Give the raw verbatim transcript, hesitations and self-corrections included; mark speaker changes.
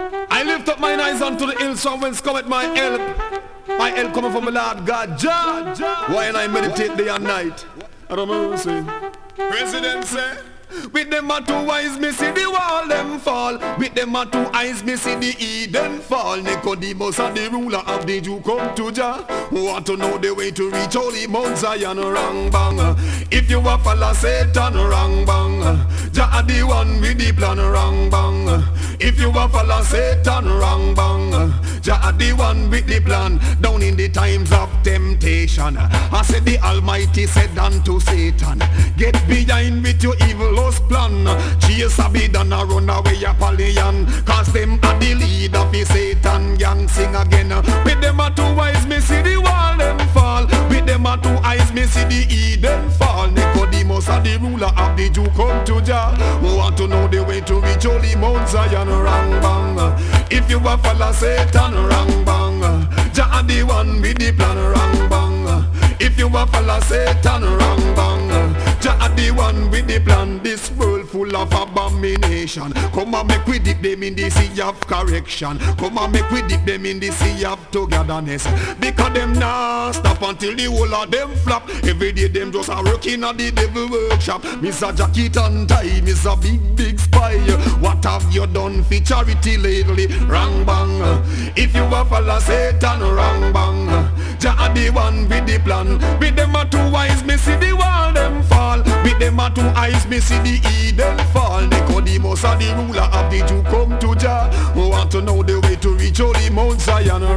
Speaker 1: I lift up mine eyes unto the hills from whence cometh my help. My help coming from the Lord God, Jah. Why and I meditate day and night. I don't know what I'm saying. President say, with them a two eyes me see the wall them fall. With them a two eyes me see the Eden fall. Nicodemus and the ruler of the Jew come to Jah. Want to know the way to reach holy Mount Zion, wrong bang. If you a follow Satan, wrong bang. Jah the one with the plan, wrong bang. If you a follow Satan, wrong bang. Jah the one with the plan. Down in the times of temptation, I said the Almighty said unto Satan, get behind with your evil plan. Chase a bid and a run away a pallion. Cause them a the lead of the Satan gang. Sing again. With them a two eyes me see the wall them fall. With them a two eyes me see the Eden fall. Nicodemus a the ruler of the Jew come to Jah. Want to know the way to reach holy Mount Zion, wrong bang. If you a follow Satan, wrong bang. Jah the one with the plan, wrong bang. If you a follow Satan, wrong bang. Jah the one with the plan. This world full of abomination. Come and make we dip them in the sea of correction. Come and make we dip them in the sea of togetherness. Because them nah stop until the whole of them flop. Every day them just are working at the devil workshop. Mister Jacket and tie, Mister Big Big Spy. What have you done for charity lately? Wrong bang. If you a follow Satan, wrong bang. Jah the one with the plan. With them a two eyes, me see the wall them fall. With them a two eyes, me see the Eden fall. Nicodemus a the ruler of the Jew come to Jah. Want to know the way to reach holy Mount Zion.